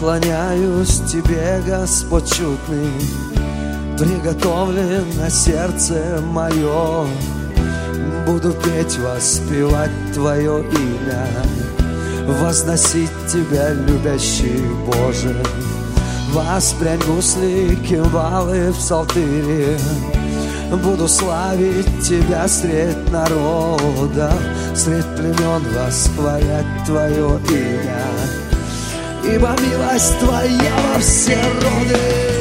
Поклоняюсь Тебе, Господь чудный, приготовлен на сердце мое. Буду петь, воспевать Твое имя, возносить Тебя, любящий Боже. Воспрянь гусли, кимвалы в псалтыре, буду славить Тебя средь народа, средь племен восхвалять Твое имя. Ибо милость Твоя во все роды.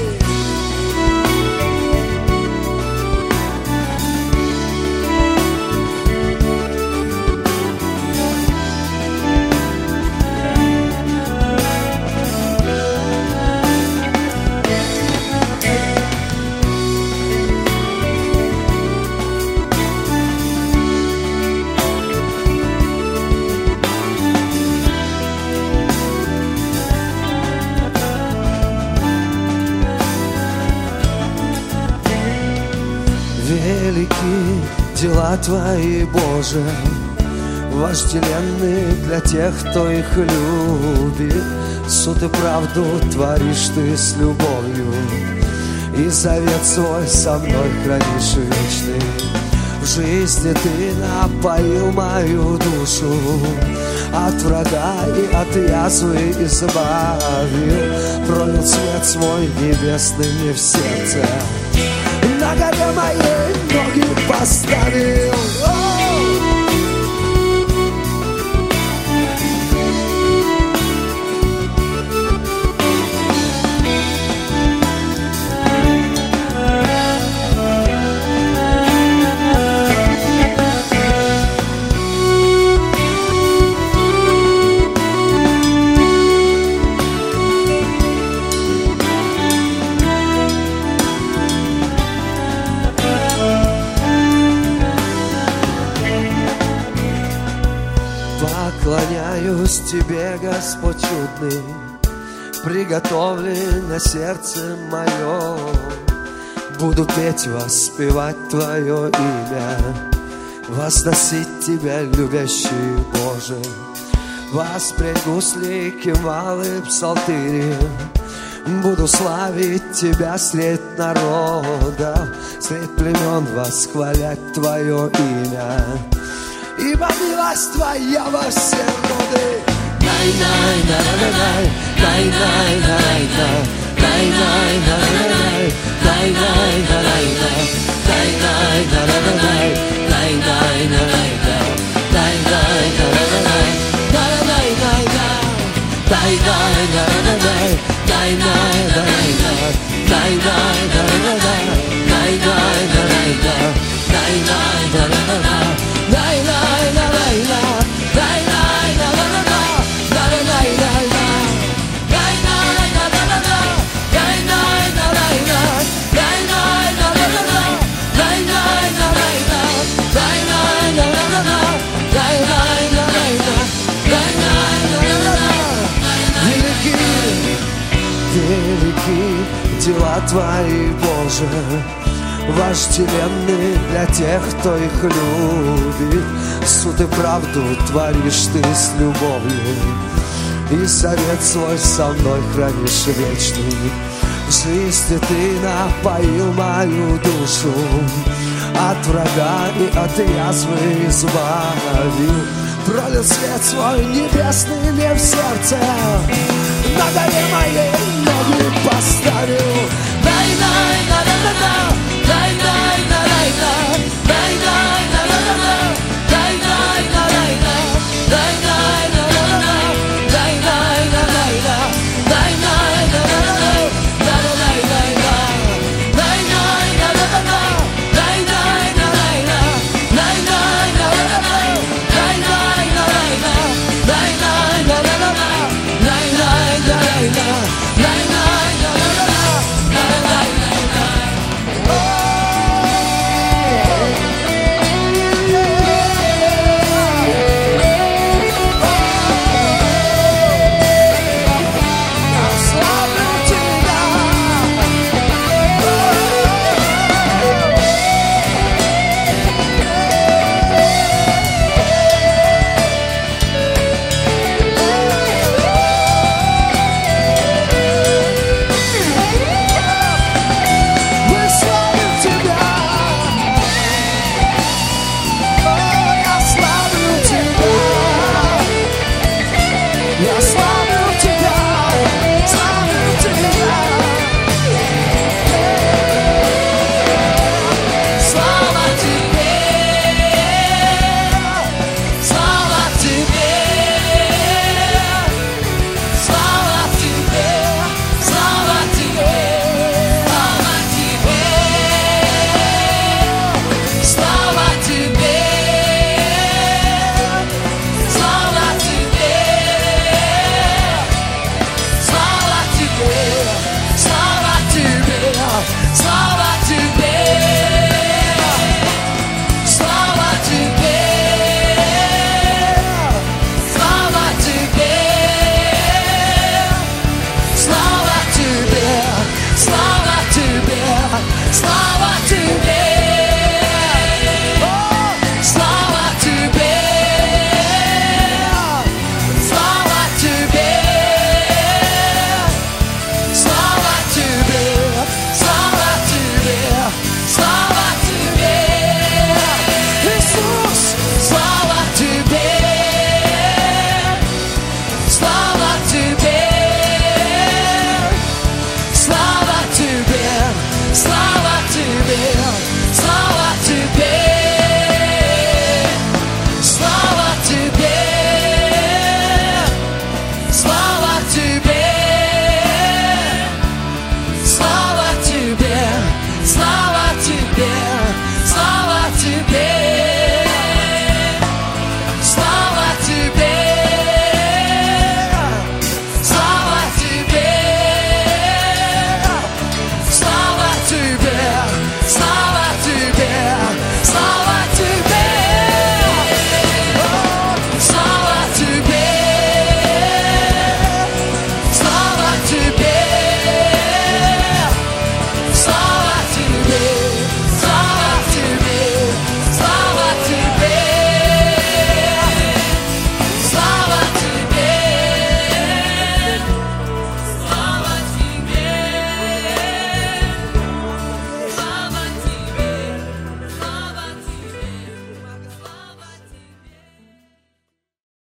Велики дела Твои, Боже, вожделенны для тех, кто их любит. Суд и правду творишь Ты с любовью, и завет свой со мной хранишь вечный. В жизни Ты напоил мою душу, от врага и от язвы избавил. Пролил свет свой небесный мне в сердце, на горе моей ноги поставил. Поклоняюсь Тебе, Господь чудный, приготовлен на сердце мое. Буду петь, воспевать Твое имя, возносить Тебя, любящий Боже. Воспрянь гусли, кимвалы в псалтыре, буду славить Тебя средь народов, средь племен восхвалять Твое имя. Ибо милость Твоя во все роды. Най-най-най-най, най-най-най-най, най-най-най-най, най-най-най-най, най-най-най-най, най-най-най-най, най-най-най-най, най-най-най-най, велики дела Твои, Боже, вожделенны для тех, кто их любит. Суд и правду творишь Ты с любовью, и совет свой со мной хранишь вечный. В жизни Ты напоил мою душу, от врага и от язвы избавил. Пролил свет свой небесный мне в сердце, на горе моей ноги поставил. Най-най-най-най-най, най-най-най-най.